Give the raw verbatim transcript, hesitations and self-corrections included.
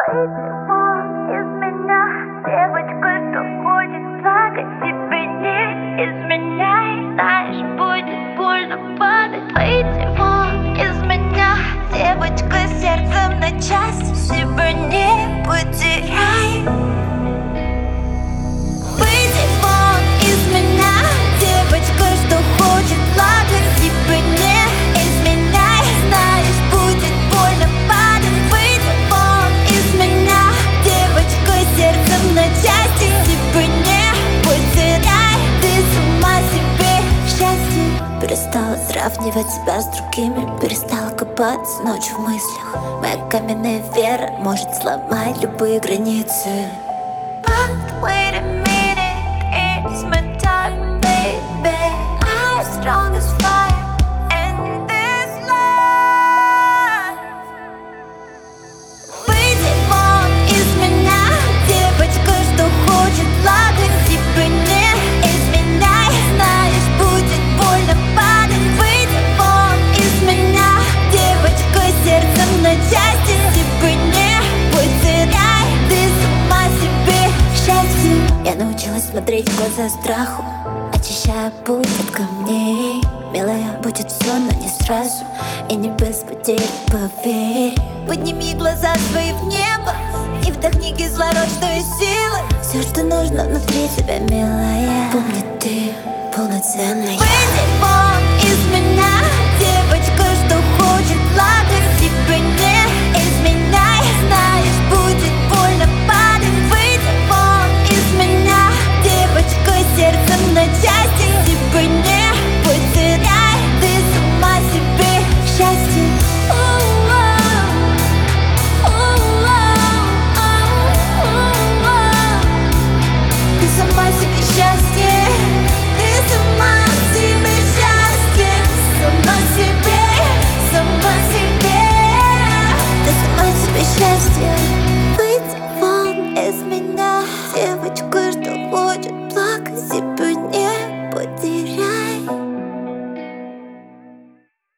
Выйди вон из меня, девочка, что хочет плакать. Тебе не изменяй, знаешь, будет больно падать. Выйди вон из меня, девочка, сердцем на части. Себя не потеряй. Выйди вон из меня, девочка, что хочет плакать. Тебя не изменяй, знаешь, будет больно падать. Выйди вон из меня, девочка, сердцем на части. Тебя не потеряй, ты сама себе счастье. Перестала сравнивать себя с другими, перестала копаться ночью в мыслях. Моя каменная вера может сломать любые границы. But wait a minute, it's my time, baby. I'm strong as fire in this life. Выйди вон из меня, девочка, что хочет плакать. Тебя не изменяй, знаешь, будет больно падать. Выйди вон из меня, девочка, сердцем на части. Тебя не потеряй, ты сама себе счастье. Я научилась смотреть в глаза страху, очищая путь от камней. Милая, будет все, но не сразу и не без потерь, поверь. Подними глаза свои в небо и вдохни кислородную силы. Все, что нужно внутри тебя, милая. Помни, ты полноценная. Выйди вон